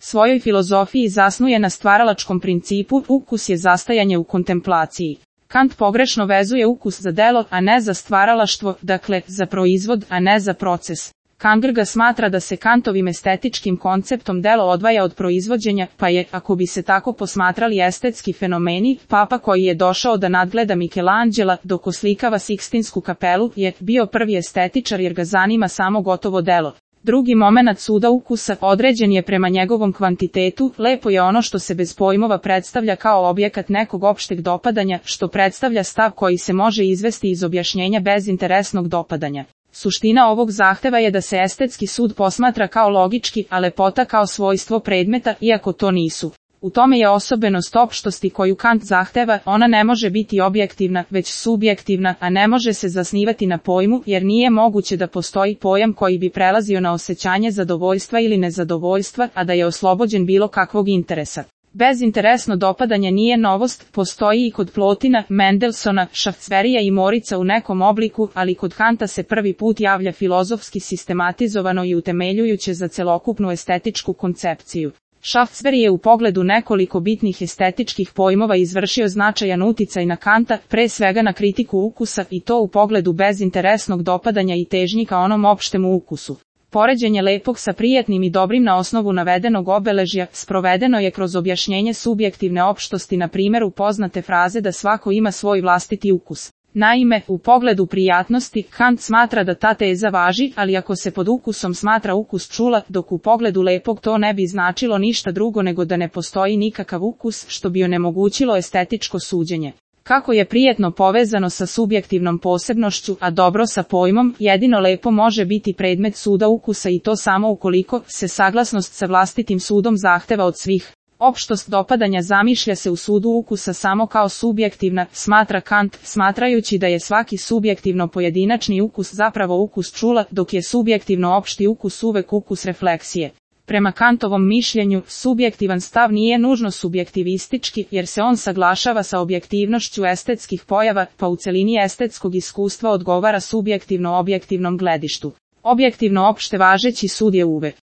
svojoj filozofiji zasnuje na stvaralačkom principu, ukus je zastajanje u kontemplaciji. Kant pogrešno vezuje ukus za delo, a ne za stvaralaštvo, dakle, za proizvod, a ne za proces. Kierkegaard smatra da se Kantovim estetičkim konceptom delo odvaja od proizvođenja, pa je, ako bi se tako posmatrali estetski fenomeni, papa koji je došao da nadgleda Michelangela dok oslikava Sikstinsku kapelu, je bio prvi estetičar jer ga zanima samo gotovo delo. Drugi momenat suda ukusa određen je prema njegovom kvantitetu, lepo je ono što se bez pojmova predstavlja kao objekat nekog opšteg dopadanja, što predstavlja stav koji se može izvesti iz objašnjenja bezinteresnog dopadanja. Suština ovog zahteva je da se estetski sud posmatra kao logički, a lepota kao svojstvo predmeta, iako to nisu. U tome je osobenost opštosti koju Kant zahteva, ona ne može biti objektivna, već subjektivna, a ne može se zasnivati na pojmu, jer nije moguće da postoji pojam koji bi prelazio na osjećanje zadovoljstva ili nezadovoljstva, a da je oslobođen bilo kakvog interesa. Bezinteresno dopadanje nije novost, postoji i kod Plotina, Mendelsona, Šafcverija i Morica u nekom obliku, ali kod Kanta se prvi put javlja filozofski sistematizovano i utemeljujuće za celokupnu estetičku koncepciju. Šafcveri je u pogledu nekoliko bitnih estetičkih pojmova izvršio značajan uticaj na Kanta, pre svega na kritiku ukusa i to u pogledu bezinteresnog dopadanja i težnji ka onom opštemu ukusu. Poređenje lepog sa prijetnim i dobrim na osnovu navedenog obeležja sprovedeno je kroz objašnjenje subjektivne opštosti na primjeru poznate fraze da svako ima svoj vlastiti ukus. Naime, u pogledu prijatnosti, Kant smatra da ta teza važi, ali ako se pod ukusom smatra ukus čula, dok u pogledu lepog to ne bi značilo ništa drugo nego da ne postoji nikakav ukus, što bi onemogućilo estetičko suđenje. Kako je prijetno povezano sa subjektivnom posebnošću, a dobro sa pojmom, jedino lepo može biti predmet suda ukusa i to samo ukoliko se saglasnost sa vlastitim sudom zahteva od svih. Opštost dopadanja zamišlja se u sudu ukusa samo kao subjektivna, smatra Kant, smatrajući da je svaki subjektivno pojedinačni ukus zapravo ukus čula, dok je subjektivno opšti ukus uvek ukus refleksije. Prema Kantovom mišljenju, subjektivan stav nije nužno subjektivistički, jer se on saglašava sa objektivnošću estetskih pojava, pa u celini estetskog iskustva odgovara subjektivno objektivnom gledištu. Objektivno opšte važeći sud je uvek